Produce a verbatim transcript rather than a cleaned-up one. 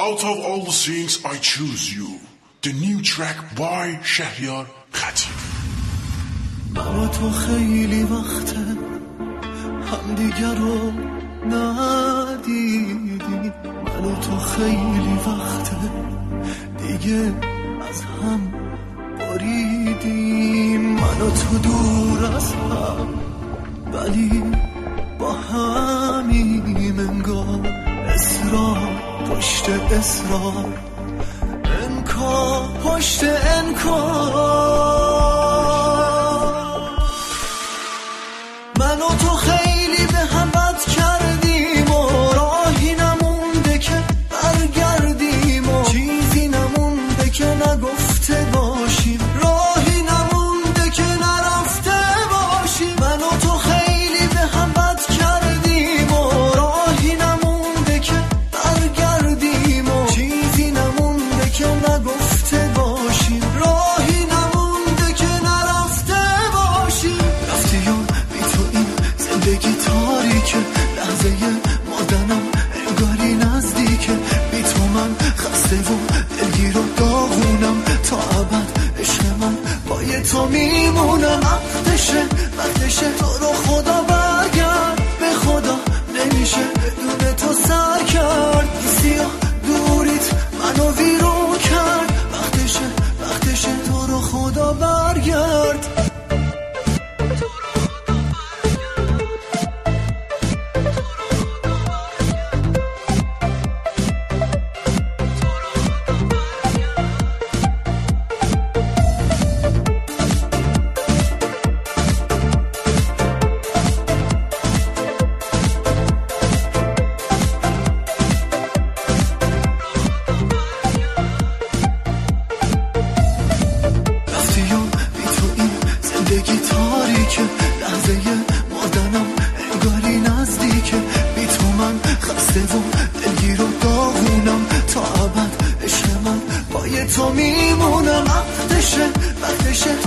Out of all the things I choose you. The new track by شهریار خطیب. من و تو خیلی وقته همدیگر رو ندیدیم، من و تو خیلی وقته دیگه از هم بریدیم، من و تو دور از هم ولی با همیم انگار، اصرار پشت اصرار، انکار پشت انکار. من و تو خیلی به هم بد کردیم و راهی نمونده که برگردیم و چیزی نمونده که نگفته باشیم، راهی نمونده که نرفته باشیم. من و تو خیلی به هم بد کردیم و راهی نمونده که برگردیم و چیزی نمونده که نگفته باشیم، راهی نمونده که نرفته باشیم. رفتی و بی تو این زندگی تاریکه، لحظه مادنم انگاری نزدیکه، بی تو من خسته و دلگیر و داغونم، تا ابد عشق من پای تو میمونم. وقتشه وقتشه تو رو خدا برگرد، به خدا نمیشه بدون تو سر کرد، سیاه دوریت منو ویرون کرد. وقتشه وقتشه تو رو خدا برگرد. زندگی تاریکه، لحظه مادنم انگاری نزدیکه، بی تو من خسته و دلگیر و داغونم، تا ابد عشق من پای تو میمونم. وقتشه وقتشه